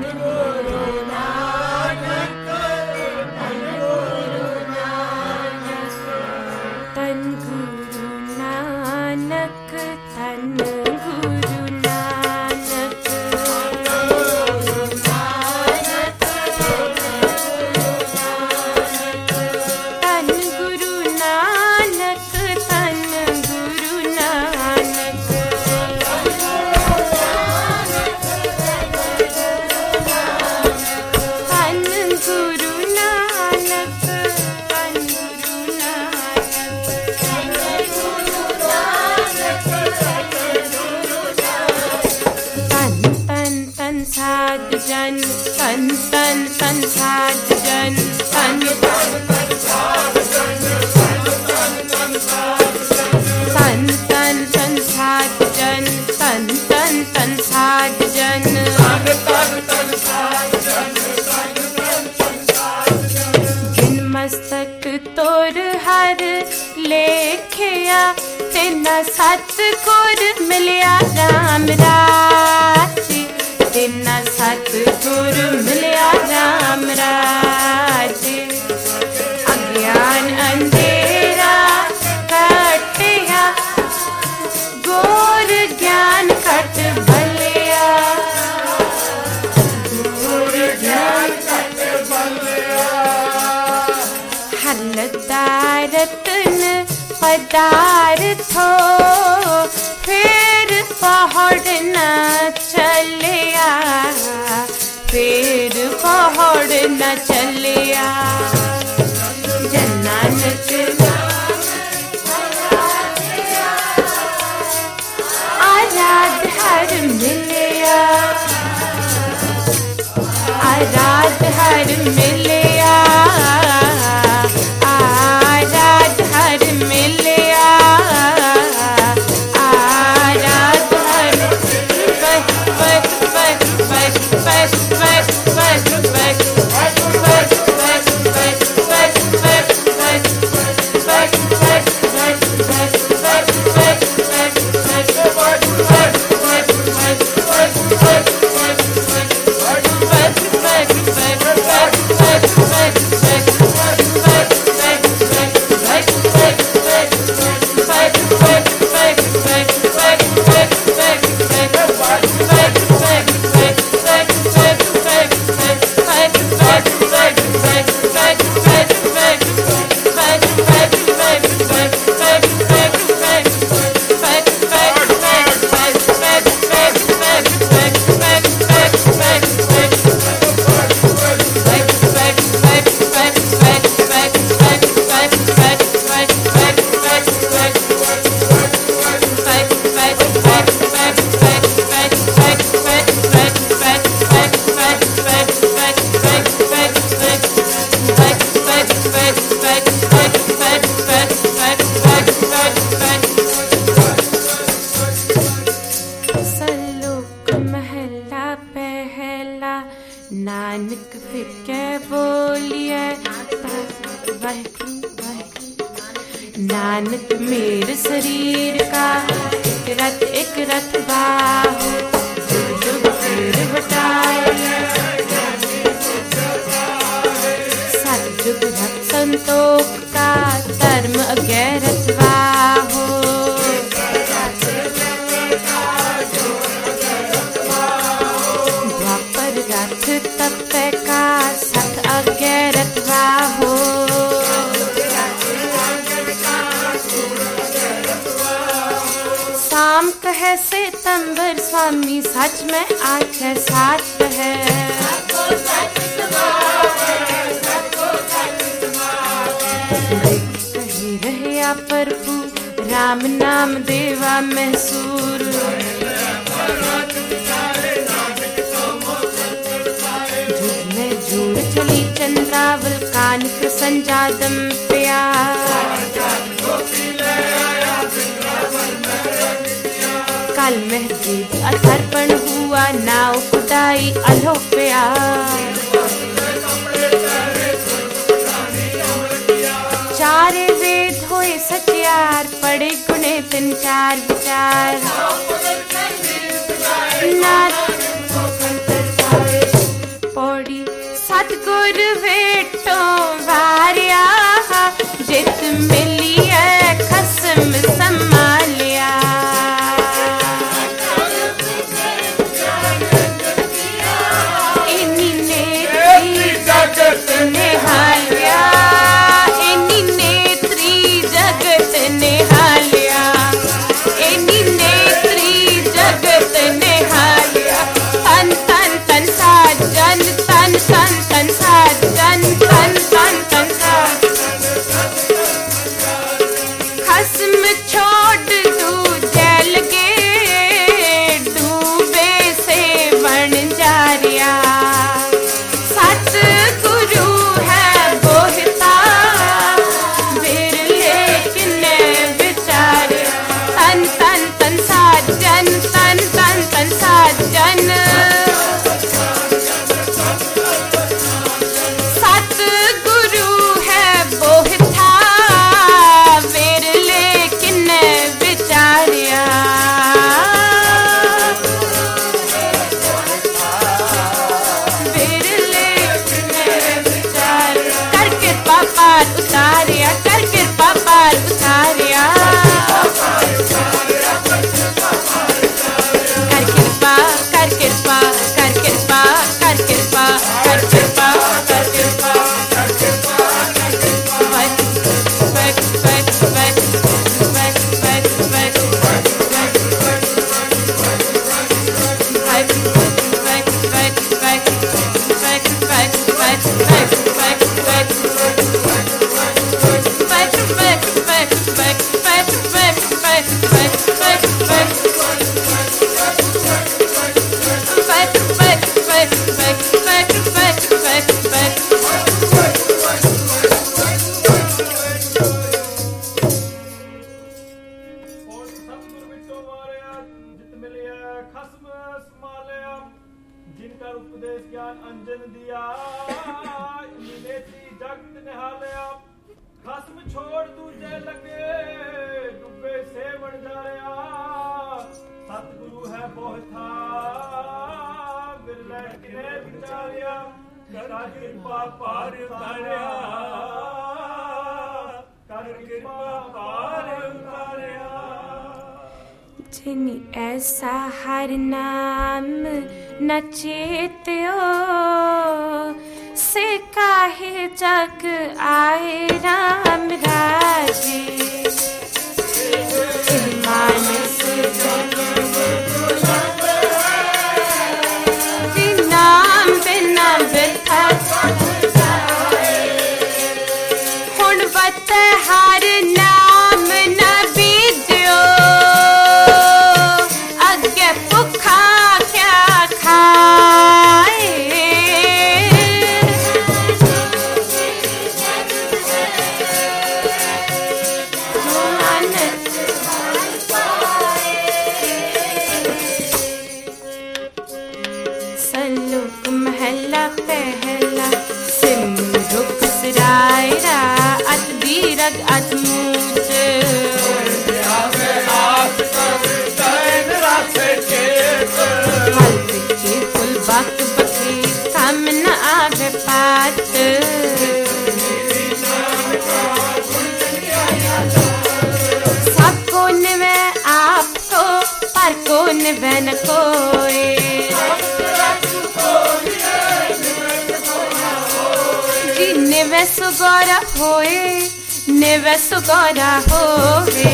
सतगुर मिलिया राम राज, तेना सतगुर मिलिया राम राज। अज्ञान अंधेरा कटिया, गोर ज्ञान कट भलिया, गोर ज्ञान कट भलिया। हलदारतन पदार्थो फिर पहाड़ न चलिया, फिर पहाड़ न चलिया। जन्नत आराध हर मिलिया, आराध हर मिलिया, आराध हर मिलिया, आराध हर नानक फिर के बोलिए नानक मेरे शरीर का एक रथ बाहु, जुग फिर बटाए सतयुग रथ संतोष का धर्म अगैरथ बाहु। द्वापर रथ तप का सत अगैरथ बाहु। शाम कहे सितंबर स्वामी सच में आठ है साथ है। कही रहे प्रभु राम नाम देवा मैसूर। जुग में जूड़ चली चंद्रावल कानिक संजादम प्यार। कल महजीद अतर्पण हुआ नाव खुदाई अलो प्यार। चारे वेद होए सचियार पड़े गुणे तिन चार विचार। नाथ गुर वेटो वारिया जित मिली है खसम संभालिया इन्हीं नेत्री जगत निहालिया इन्हीं नेत्री जगत निहालिया इन्हीं नेत्री जगत निहालिया तन तन तन साजन तन तन तन साजन तन तन तन खस्म छोड़ दू जल के डूबे से बन जा रिया सत गुरु है बोहता बिरले किन्ने विचारे तन तन तन साजन तन तन तन साजन सत गुरु है बोहता बिरले किन्ने विचारिया बिरले किन्ने विचारिया करके पापार उतारिया करके पापार उतारिया कर कृपा कर कृपा कर कृपा कर कृपा कर कृपा कर कृपा जिनकर उपदेश ज्ञान अंजन दिया नेत्री जगत निहालिया खस्म छोड़ दूजे लगे डूबे से बन जा रहा सतगुरु है बोहता बिरले किने विचारिया कर कृपा पार उतारिया कर कृपा पार उतारिया जिन ऐसा हर नाम न चेत्यो से काहे जग आए राम राजे मानस नाम बिना बिथा हुण बत हर नाम न बीजो अगे भुखा क्या खाए सलूक महला पहला सिमरुख सिरायरा अत दीरग अत मूच हल्के फुल बक बके कम न आवे पात सबको निवे आपको पर को निवे न कोई निवे सुगौरा होए निवे सुगौरा होए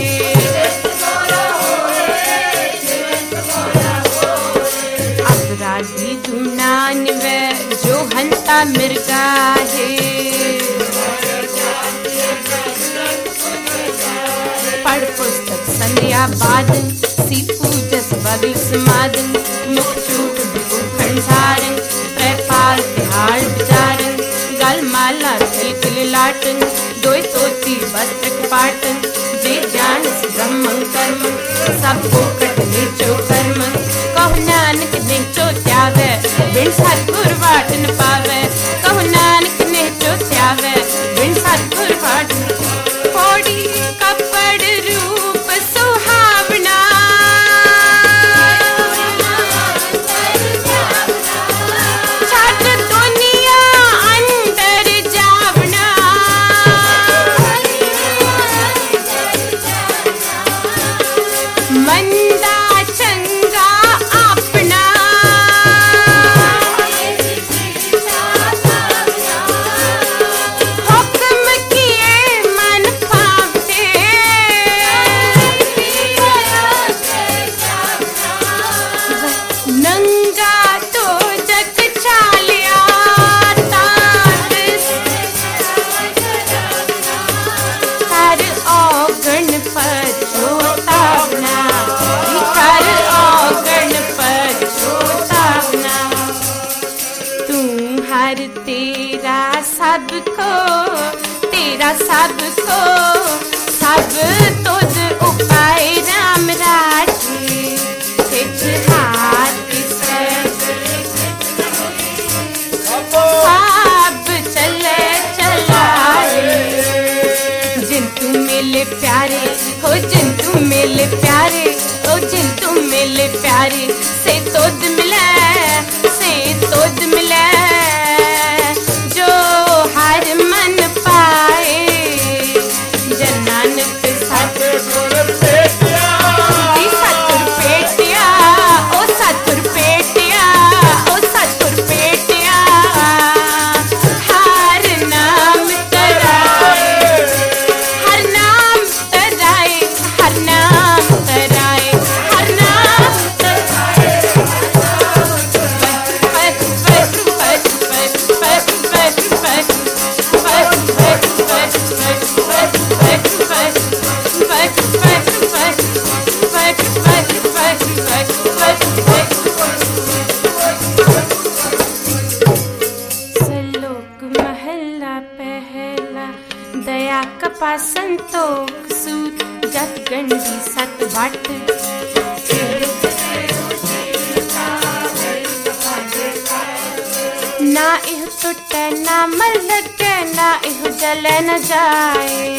अपराधी जुना निवे जो हंता मिर्गा है पढ़ पुस्तक संध्या बादन सी पूजस बगल समादन मुख चूक बिगु खंडारन प्रपाल तिहाड़ बिचारन गल माला खिल लाटन दोय तोती वस्त्र पाटन जे जान ब्रह्म कर्म सबको कटने चो कर्म कहो नानक ने चो त्यावे बिन सतगुर वाट न पावे कहो नानक ने चो त्यावे बिन सतगुर वाट कोड़ी कपड़ रूप सुहावना छाट दुनिया हर तेरा सबको सब तुझ उपाय राम राजे सिच हाथ सब चले चलाए जिन तू मिले प्यारे हो जिन तू मिले प्यारे ओ जिन तू मिले प्यारे से तुझ मिले जो हर मन पाए जन नानक सतगुर पेटिया ओ सतगुर पेटिया हर नाम तराए हर नाम तराए हर नाम तराए हर नाम तराए सलोक महला पहला दया कपा संतोख सूत जत गंडी सत भट ना इह टुटे ना मर लगे ना इह जले न जाए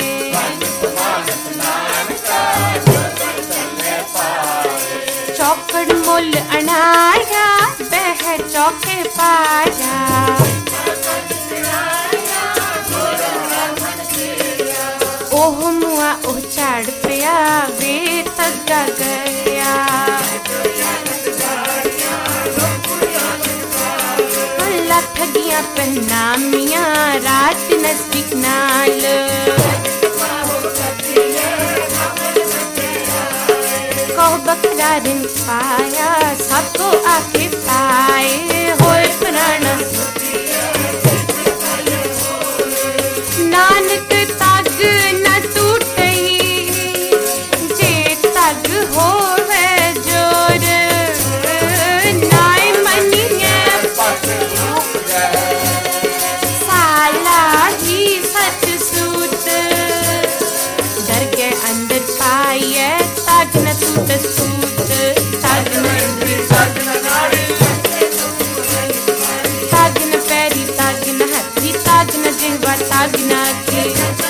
चौकड़ मुल अनाया बह चौके पाया ओह मुआ ओह चढ़ पिया वे तगा गया ठगियां पहनामियां रात नजदीक नाल कहो बकरा दिन पाया सबको आके पाए होए पुराना नानक तग न टूटई जे तग होवे जोर नाय मनिए साला ही सच सूत डर के अंदर पाइए तग न टूट सूत तग न पैरी तग न हथी तग न जिहवा तग न अखी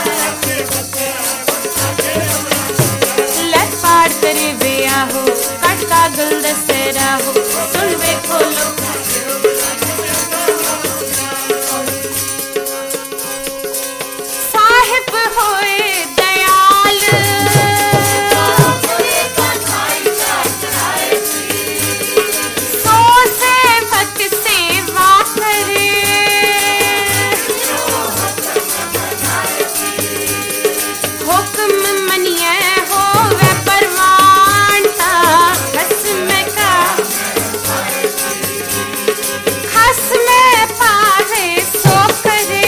ले पाड़ करे वे आहो कट कागल दसेरा हो सुन वे खोलो साहिब होए दयाल सो सेवक सेवा करे हुक्म मनिए होवे परवान खस्म का खस्म पावे सो करे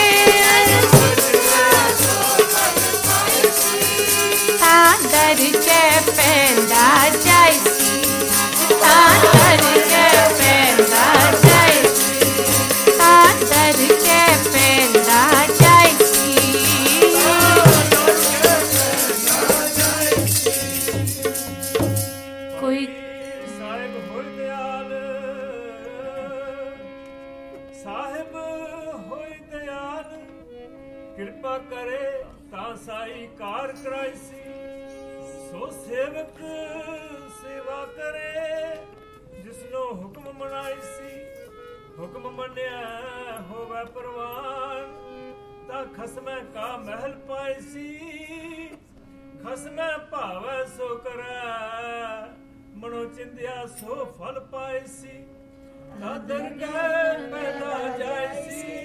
तादर के पैंदा जायसी तादर के पैंदा जायसी तादर के पैंदा जायसी कोई ਸਾਹਿਬ ਹੋਇ ਦਿਆਲ ਸਾਹਿਬ ਹੋਇ ਦਿਆਲ ਕਿਰਪਾ ਕਰੇ ਤਾਂ ਸਾਈ ਕਾਰ ਕਰਾਈਸੀ ਸੋ ਸੇਵਕ ਸੇਵਾ ਕਰੇ ਜਿਸਨੋ ਹੁਕਮ ਮਨਾਈਸੀ ਹੁਕਮ ਮੰਨਿਆ ਹੋਵੇ ਪ੍ਰਵਾਨ ਤਾਂ ਖਸਮੈ ਕਾ ਮਹਿਲ ਪਾਈਸੀ ਖਸਮੈ ਭਾਵੈ ਸੋ ਕਰੈ ਮਨੋ ਚਿੰਦਿਆ ਸੋ ਫਲ ਪਾਈਸੀ ਤਾਦਰ ਕੈ ਪੈਦਾ ਜਾਇਸੀ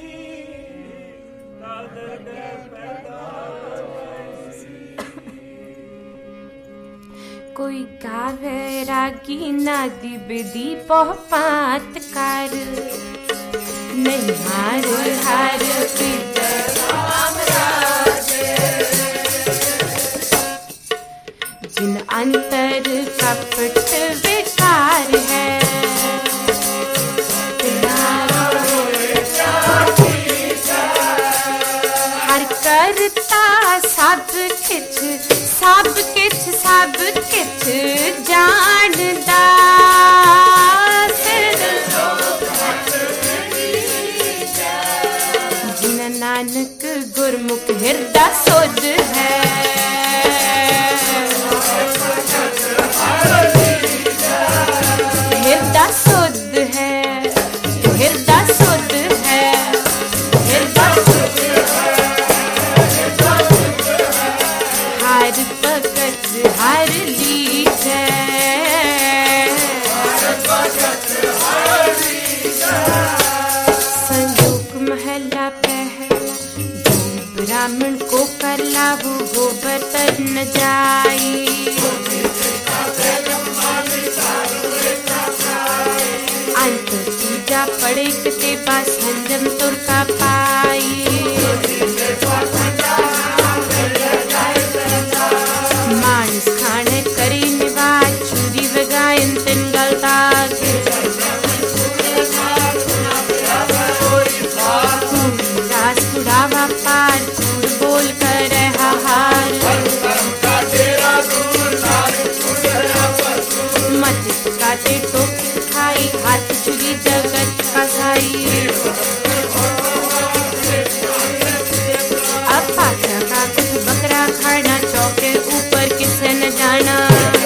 ਤਾਦਰ ਕੈ ਪੈਦਾ ਜਾਇਸੀ कोई गावे रागी नादी बिदी पहपात कर नहीं हार हार राम राजे जिन अंतर कपट विकार है करता सब किछ जानदा जिन नानक गुरमुख हिरदा सुध है हिरदा सुध है हिरदा सुध है हिरदा हर भगत हर लीज संयोग महला ब्राह्मण को कर लाभू गोबर तर न जाई अंत पूजा पड़े कते बा संजम तुर का पाई मानस खाने करी निवाज चूरी वगायन तिन गलता रास कुड़ावा पार कूड़ बोल कर हाहार मत काटे टोपी खाई हाथ चुरी जगत फसाई अब पात्रा का कुछ बकरा खाना चौके ऊपर किसे न जाना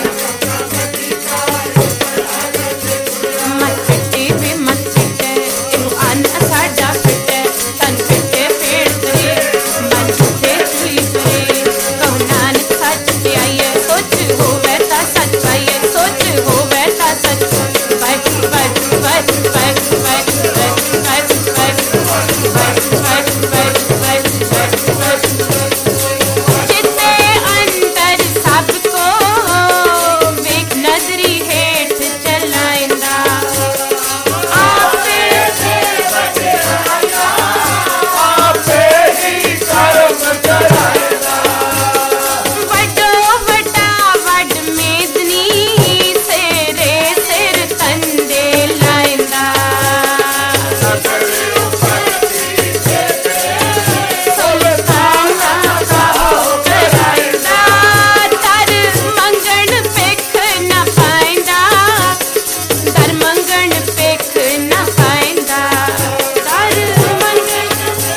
मत पिटे वे मत पिटे इनु अन साडा पिटे तन पिटे पेड़ करे मन पिटे चुई करे कहु नानक सच पे आइए सोच हो वैसा सच पाइए सोच हो वैसा सच बैठ बैठ बैठ बैठ बैठ बैठ बैठ बैठ बैठ बैठ बैठ बैठ जितने अंदर सबको एक नजरी हेठ चलाइंदा वडो वटा वड मेदनी सेरे सिर तंदे लाइंदा सुल्ताना कराइंदा दर मंगण पेख न पाइंदा दर मंगण पेख न पाइंदा दर मंगण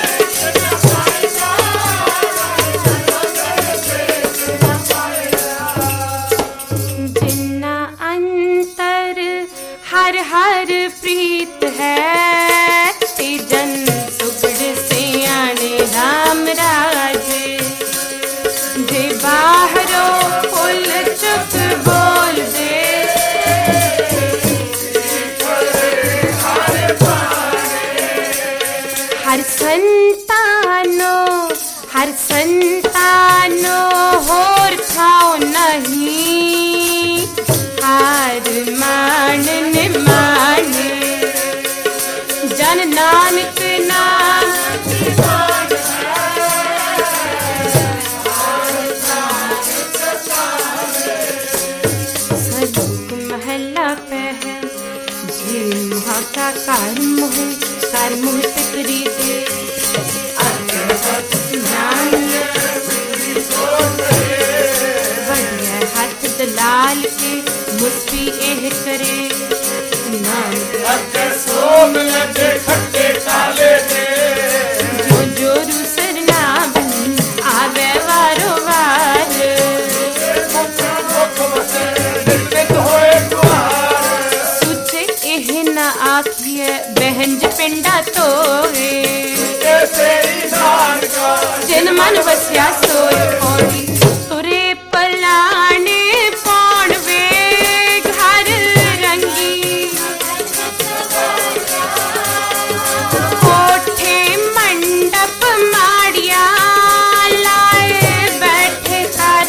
जिन्ना अंतर हर हर प्रीत है ते जन सुगड़ से आने राम राज जे बाहरो फुल चुप बोल दे हर संतानो होर खाओ नहीं हार मान मान जन नानक नाम सलोक महला पहल जी मुहा का कर मुह पिकरी दे बढ़िया हाथ दलाल के मुस्फी एह करे जो जो रूसर नाम आवे वारो वार सुचे एह न आखिए बहंज पिंडा तो जिन मन वसिया सोच पौड़ी तुरे पलाने पौड़ वे घर रंगी कोठे मंडप माड़िया लाए बैठे कर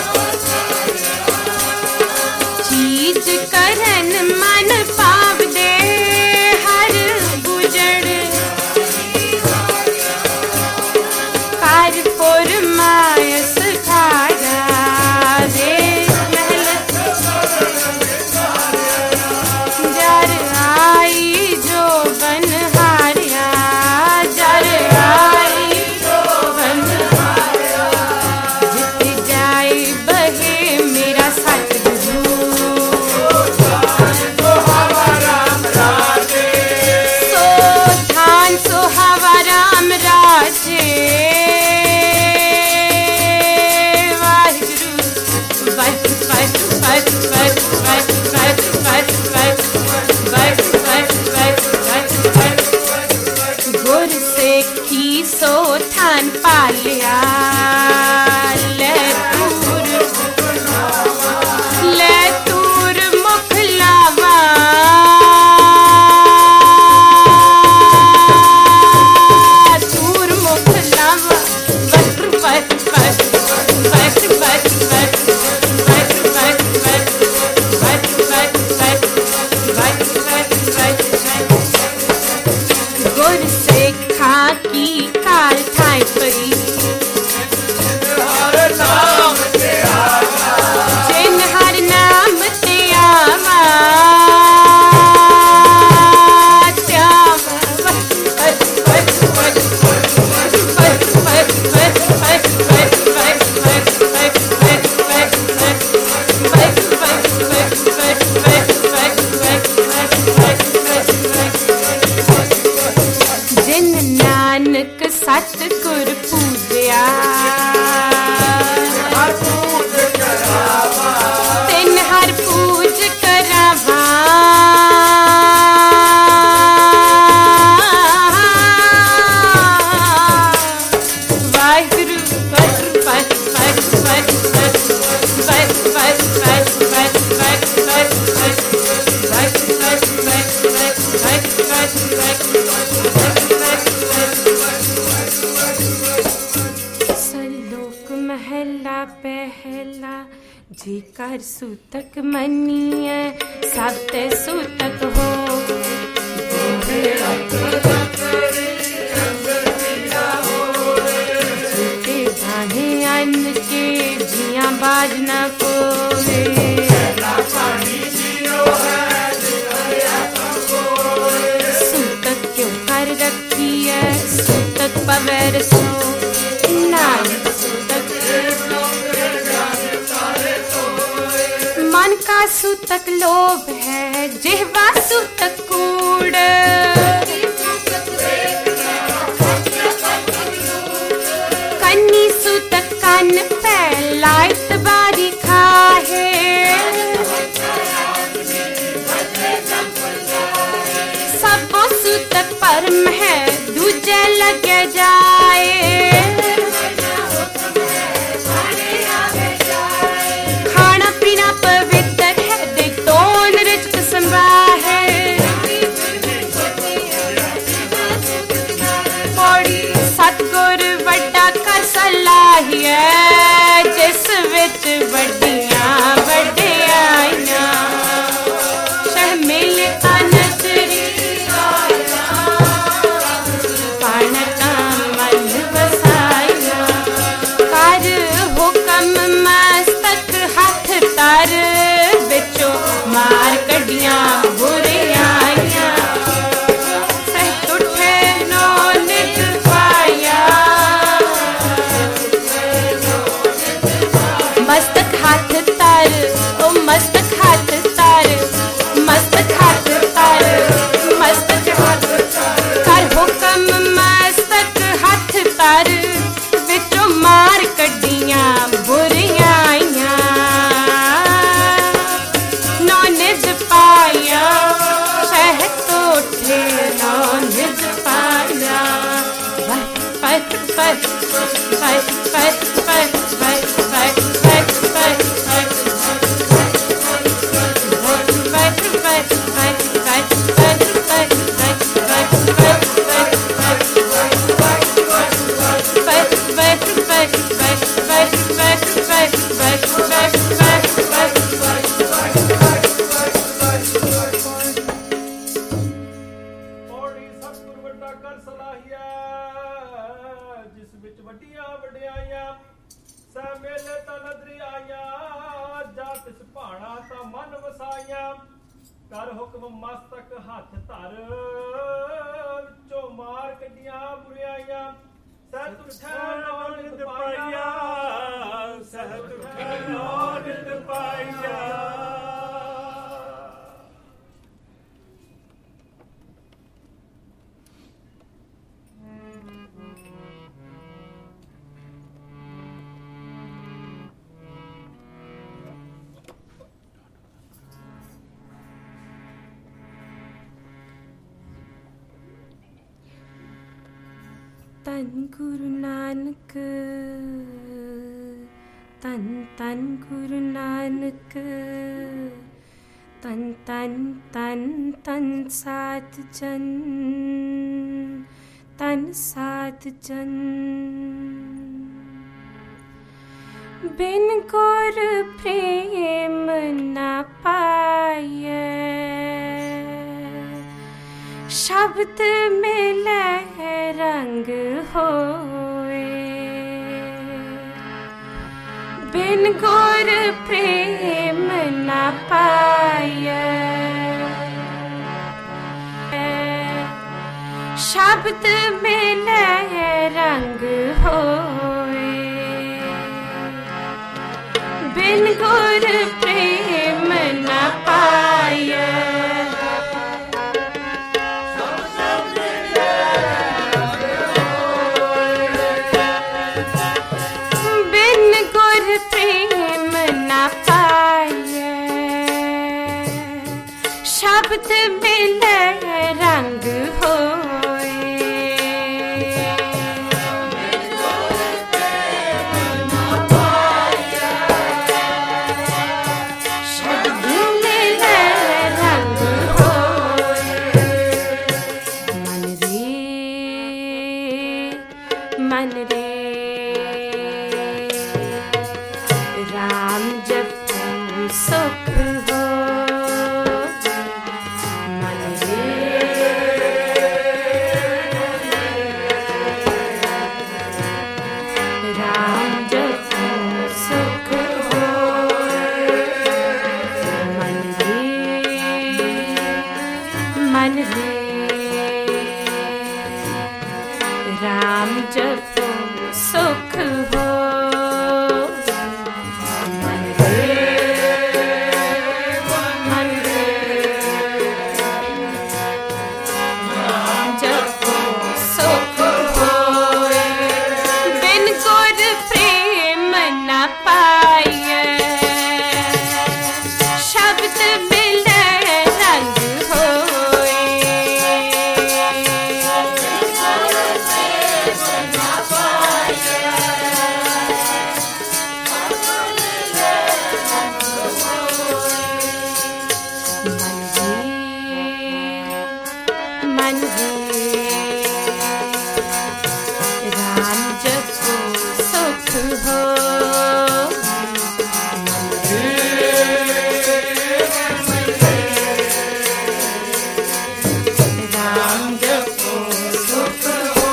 चीज करन मन पाव दे हर गुजड़ कार पुर मायस खा सतगुर पूजया तिन हर पूज करावा वाहिगुरु सलोक महला पहला जेकर सूतक मनिए सब ते सूतक हो जेते जाने अन्न के जिया बाज न कोवे सूतक क्यों कर रखी है सूतक पवेर सो नानक सूतक मन का सूतक लोभ है जिह्वा सूतक कूड़ कन्नी सूतक कन लाइत बारी खाहे सबो सूतक परम है दूजे लगे जाए खाना पीना पवित्र है दे तोन रिच संभाहे पौड़ी सतगुर वड्डा कर सलाहिए जिस विच वड्डियां वड्डियाइयां शहमिल अनसरी पाणका मन बसाइया कर हुक्म मस्तक हाथ तर बिचो मार कडियां बुरियाइयां सह उठे नो नित पाया मस्तक हाथ तर ओ मस्तक हाथ तर मस्तक हाथ तर मस्तक हाथ कर हुक्म मस्तक हाथ तर विचों मार कड्डियां बुरियाइयां नौ निज पाया शह तो उठे नौ निज पाया पर पर पर पर पर पर ਪੌੜੀ ਸਤਿਗੁਰ ਵੱਡਾ ਕਰ ਸਲਾਹੀਆ ਜਿਸ ਵਿੱਚ ਵੱਡੀਆਂ ਵਡਿਆਈਆਂ ਸਹਿ ਮੇਲੇ ਤਾਂ ਨਦਰੀ ਆਈਆਂ ਜਾ ਤਿਸ ਭਾਣਾ ਤਾਂ ਮਨ ਵਸਾਈਆਂ ਕਰ ਹੁਕਮ ਮਸਤਕ ਹੱਥ ਧਰ ਵਿੱਚੋਂ ਮਾਰ ਕੱਢੀਆਂ ਬੁਰਿਆਈਆਂ ਸਹਿ ਤੁਠੈ ਨੌਨਿਤ ਪਾਈਆ ਸਹਿ ਤੁਠੈ ਨੌਨਿਤ ਪਾਈਆ तन गुरु नानक तन तन गुरु नानक तन तन तन तन सात जन तन सात जन बिन गुर प्रेम न पाए शब्द मिले रंग होए बिन गुर प्रेम न पाए शब्द मिले रंग होए बिन गुर प्रेम न पाए मिले रंग होए। शब्द मिले रंग होए। मन रे राम जपो सुख हो। मन रे राम जपो सुख हो। मन रे राम जपो सुख हो। मन रे राम जपो सुख होए। बिन गुर प्रेम न पाइए। शब्द मिले रंग होए। मन रे राम जपो सुख हो। राम जपो सुख हो।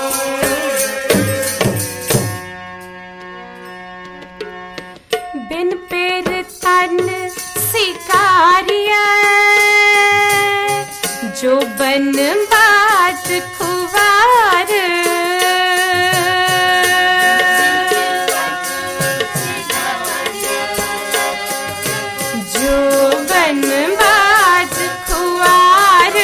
बिन पेर तन सिकारिया। जो बन बात खुवार। जो बन बात खुवार।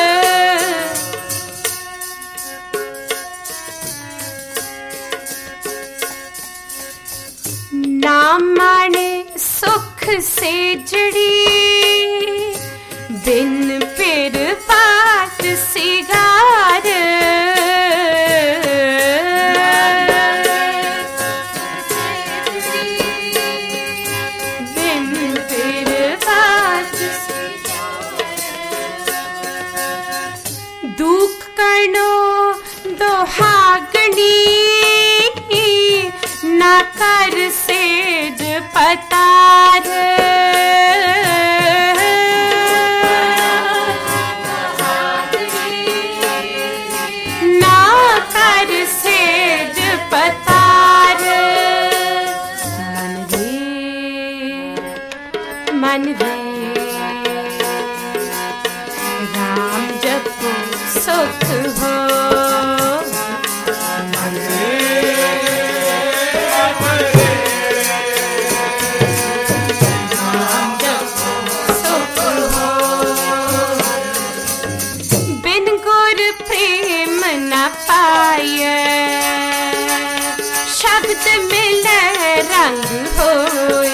ना माने सुख से जड़ी। बिन पेर पात सिगार। बिन पेर पात दुख करणो दोहागनी। ना कर सेज पतार। मन रे राम जपो सुख हो। मन रे राम जपो सुख हो। बिन गुर प्रेम न पाइए। शब्द मिले रंग होए।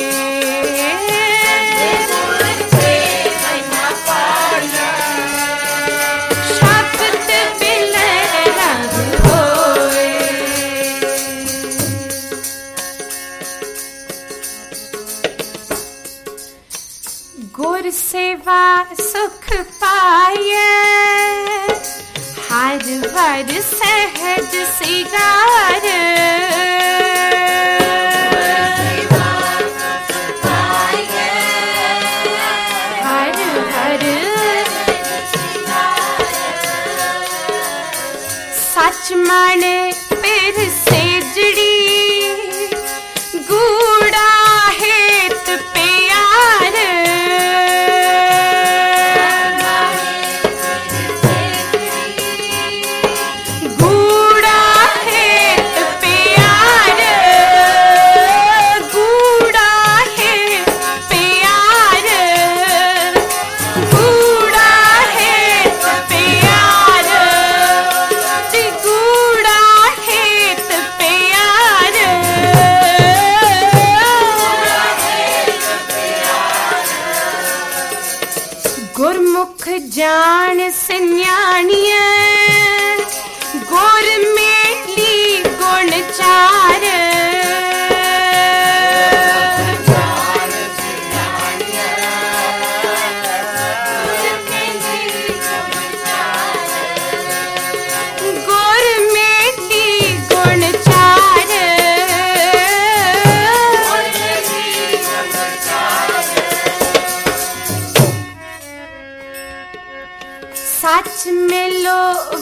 गुर सेवा सुख पाए। हर वर सहज सिगार। हर हर सच माने पेर सेजड़ी। गूढ़ा हेत प्यार।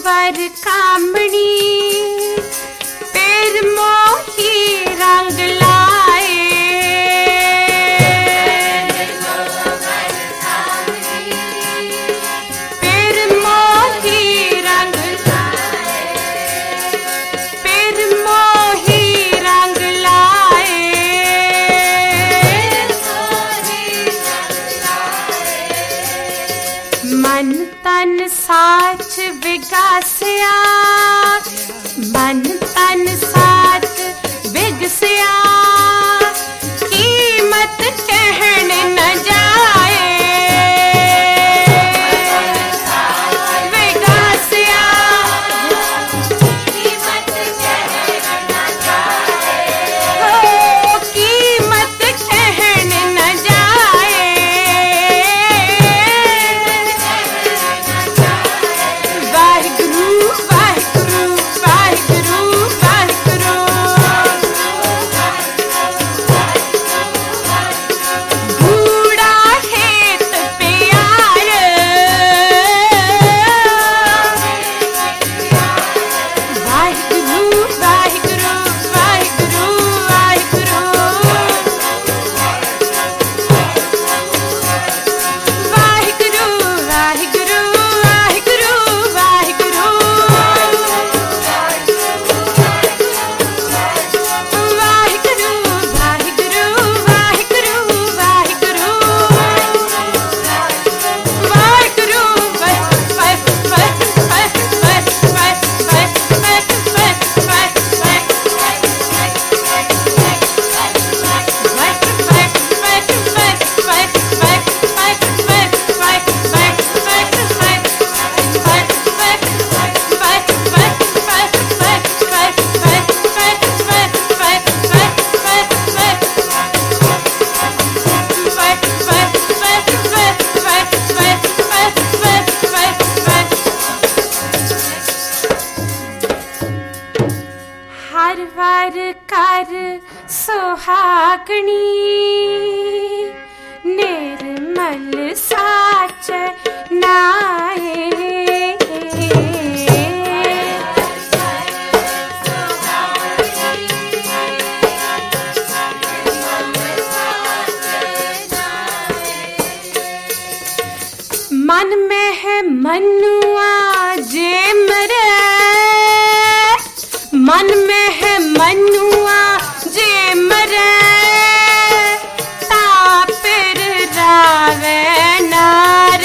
वर कामणी पैर मोही रंग लाए। पैर मोही रंग लाए, पैर मोही रंग लाए। मन तन साच विगासिया, मन तन साच विगसिया, कीमत कहन न जाए। विगासिया कीमत कहन न जाए, हो कीमत कहन न जाए। वाहिगुरु वाहिगुरु वाहिगुरु वाहिगुरु। बूढ़ा खेत प्यार, वाहिगुरु वाहिगुरु वाहिगुरु वाहिगुरु। वाहिगुरु वाहिगुरु वाहिगुरु वाहिगुरु। वाहिगुरु वाहिगुरु वाहिगुरु वाहिगुरु। वाहिगुरु हर वर कर सुहागणी निर्मल साच नाए। मन में है मनुआ जे मरे, मन में है मनुआ जे मरे, तापिर रावे नार।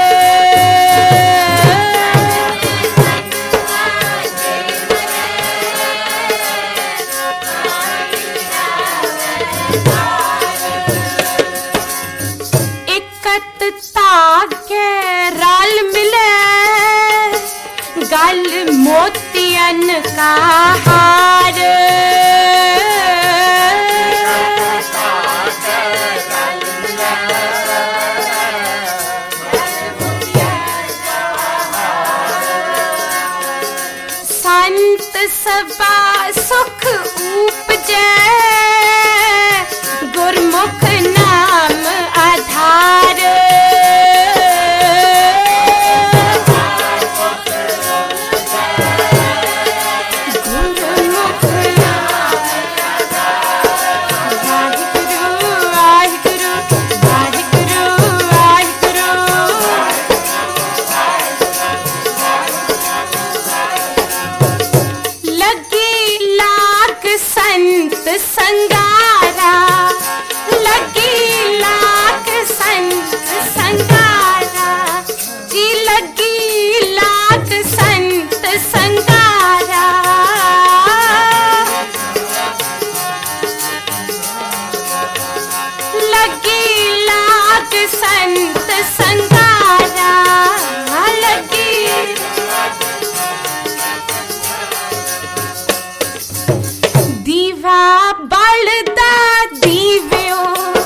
इकत ताके रल मिले, गल मोतियन का हार। संत सबा सुख उपजे, गुरमुख नाम आधार। संगारा लगी लाख संत संगारा, जी लगी लाख संत संगारा। लगी लाख संत संगारा, लगी दीवा बलदा दीव्यो,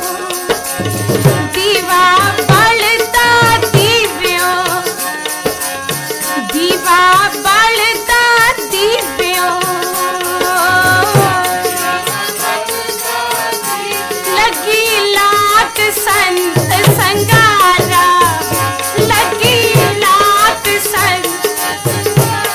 दीवा बलदा दीव्यो, दीवा बलदा दीव्यो। लगी लाख संत संगारा, लगी लाख संत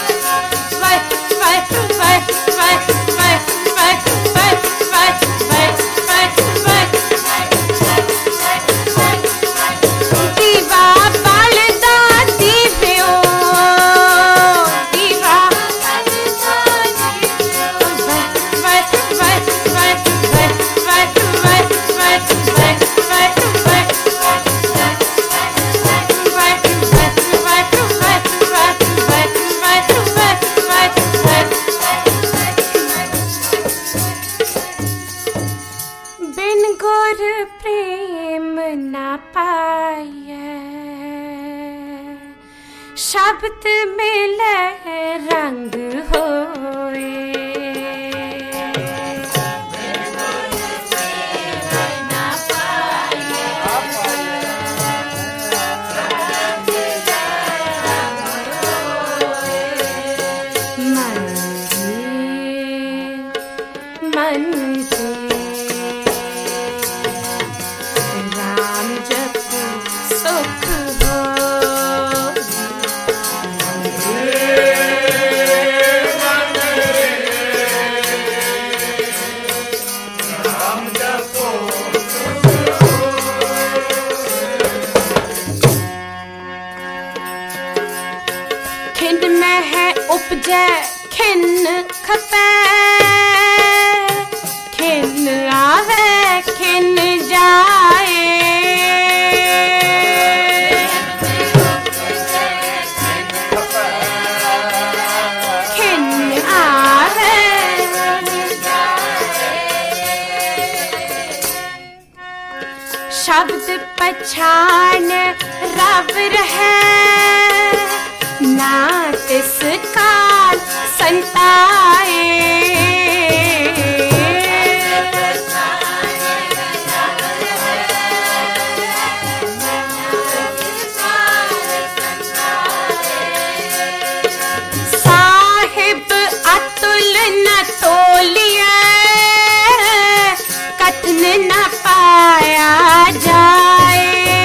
शब्द मिले रंग होए, मन के राम जपो सुख हो, राम जपो खिंड में है उपजै खिन्न खपै, खिन्न आवे खिन्न जाए, खिन्न आवे शब्द पछान रब रहे, ना तिस काल संताए, साहिब अतुल न तोलिए, कथन न पाया जाए,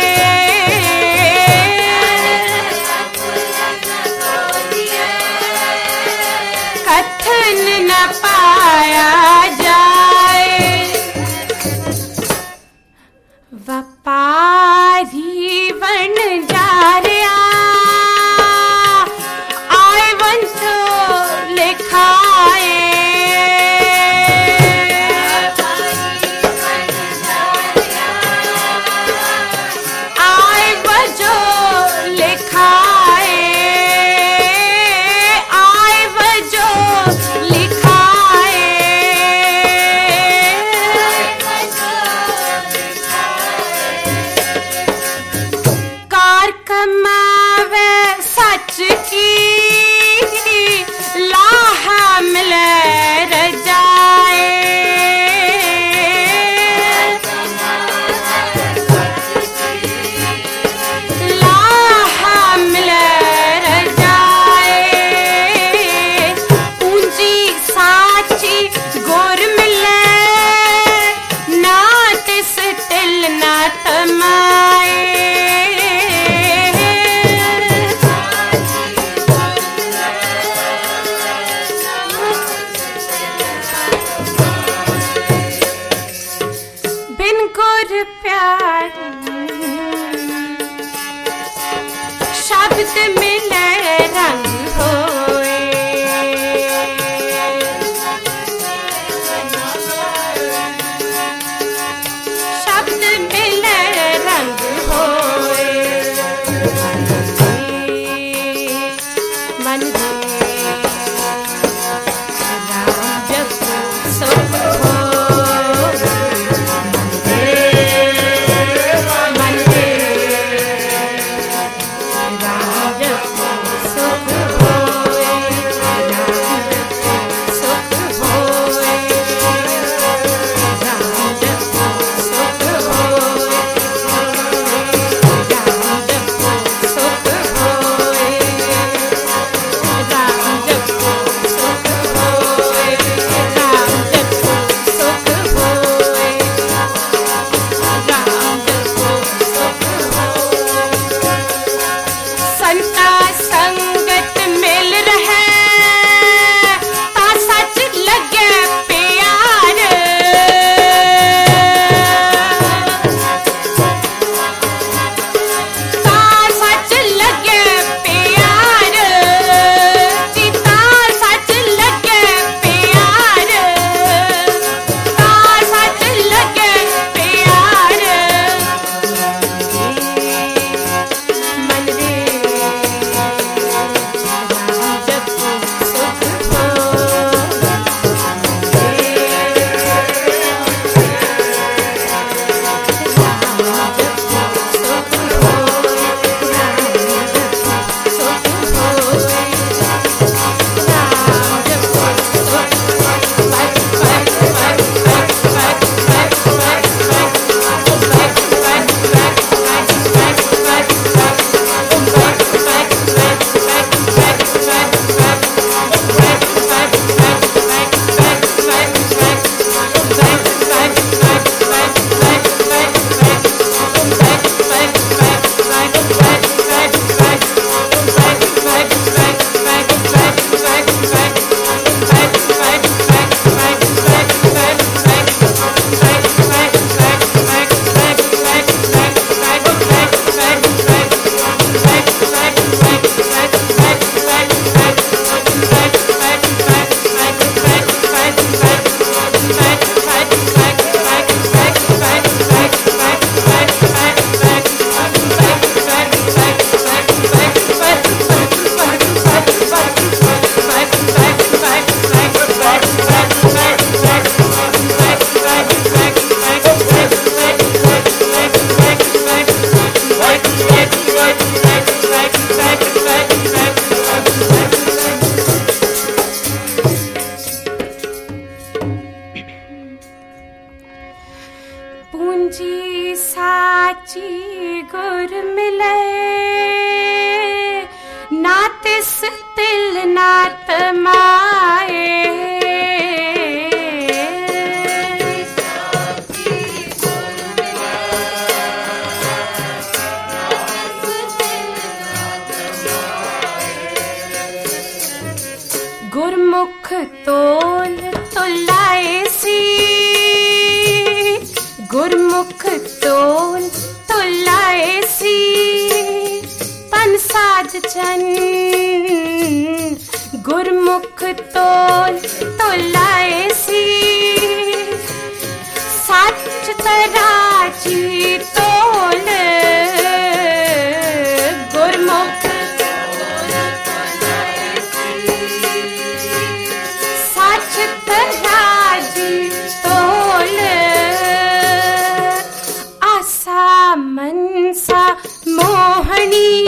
कथन न पाया जाए, व्यापारी बन जा रहा, आय वंशो लिखाए, आय वजो लिखाए, आय वजो लिखाए, कार कमावे सच की, लाहा मिले रजाए, लाहा मिले रजाए, पूंजी साची गोर मिले, ना तिस तिल ना तमाए, बिन गुर प्यार शब्द मिले रंग होए, शब्द मिले रंग होए, मन के राम जपो सुख हो, मन के राम जपो सुख होए, राम जपो सुख होए, राम जपो सुख होए, राम जपो सुख होए, राम जी गुर मिले ना तिस तिल ना तमाए गुरमुख तोल तुलाए सी गुरमुख तोल तुलाए सी पन साध चन गुरमुख तोल तुलाए सी सच तराजी तोल गुरमुख तराजी तोल आसा मनसा मोहनी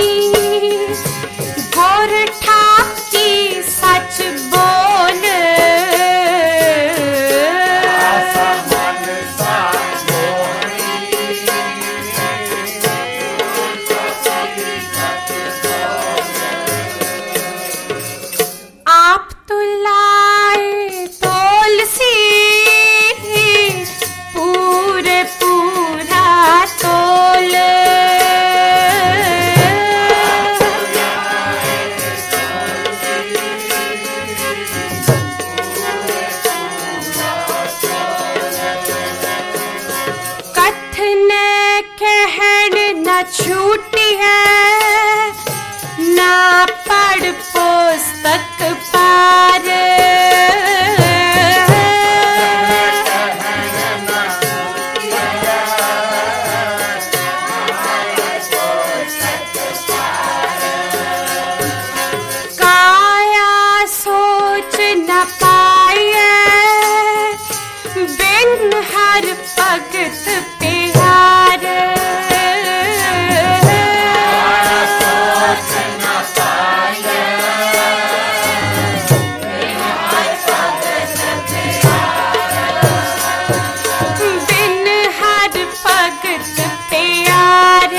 गोर ठाकी सच बोल आसा मनसा आप तुलाए तोलसी पूरे पूरा तोल कथन कहन न छूटी है ना पढ़ पुस्तक पार काया सोच न पाए बिन हर भगत प्यार बिन हर भगत प्यार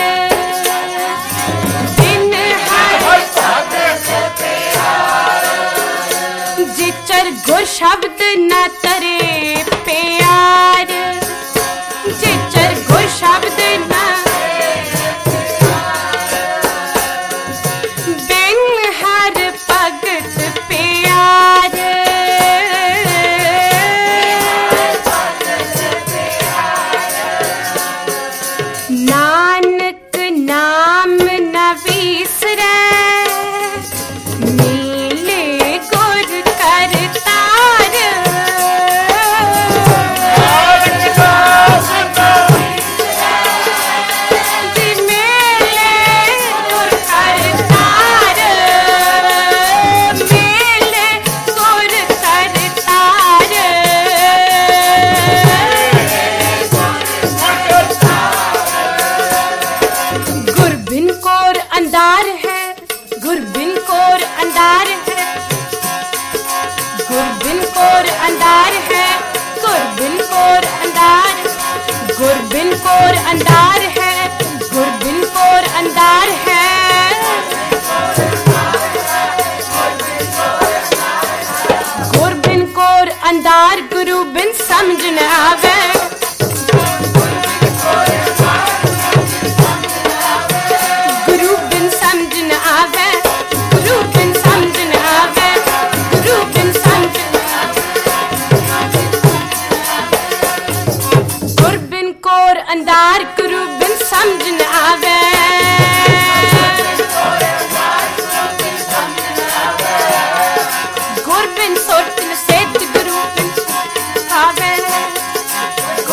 बिन हर भगत प्यार जिचर गुर शब्द न तरे प्यार जिचर गुर शब्द न बिन हर भगत प्यार नानक नाम न विसरै मिले गुर करतार अंधार है गुरबिन कोर अंधार है गुरबिन कोर अंधार है गुरबिन कोर अंधार गुरबिन कोर अंधार है गुरबिन कोर अंधार है गुरबिन कोर अंधार गुरु बिन समझ न आवे अंधार गुरु बिन समझ न आवे गुर बिन सोच न सेठ गुरु बिन आवे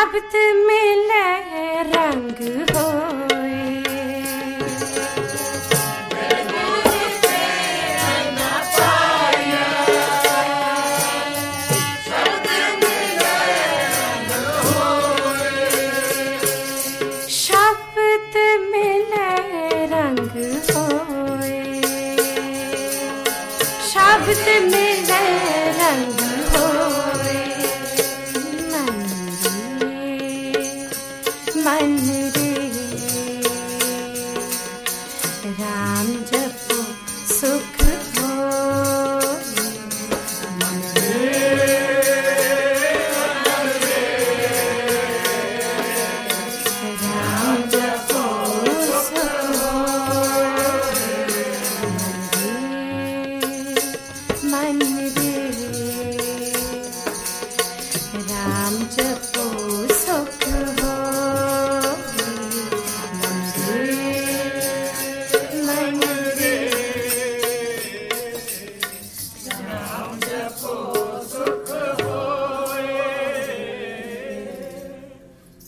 शब्द मिले रंग होए शब्द मिले रंग होए शब्द मिले रंग होए मन